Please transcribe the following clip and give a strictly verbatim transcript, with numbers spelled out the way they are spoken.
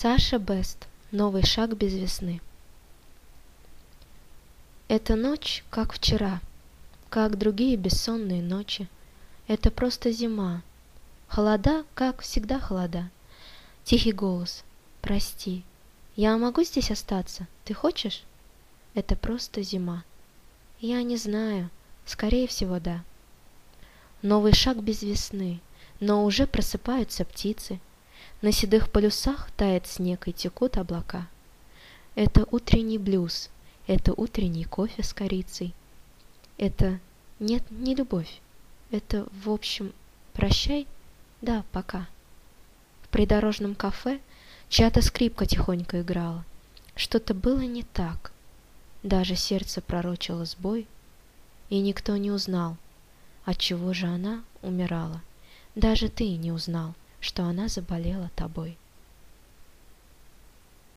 Саша Бест. Новый шаг без весны. Эта ночь, как вчера, как другие бессонные ночи. Это просто зима. Холода, как всегда холода. Тихий голос. Прости. Я могу здесь остаться? Ты хочешь? Это просто зима. Я не знаю. Скорее всего, да. Новый шаг без весны, но уже просыпаются птицы. На седых полюсах тает снег и текут облака. Это утренний блюз, это утренний кофе с корицей. Это нет, не любовь. Это, в общем, прощай, да, пока. В придорожном кафе чья-то скрипка тихонько играла. Что-то было не так. Даже сердце пророчило сбой, и никто не узнал, отчего же она умирала. Даже ты не узнал, что она заболела тобой.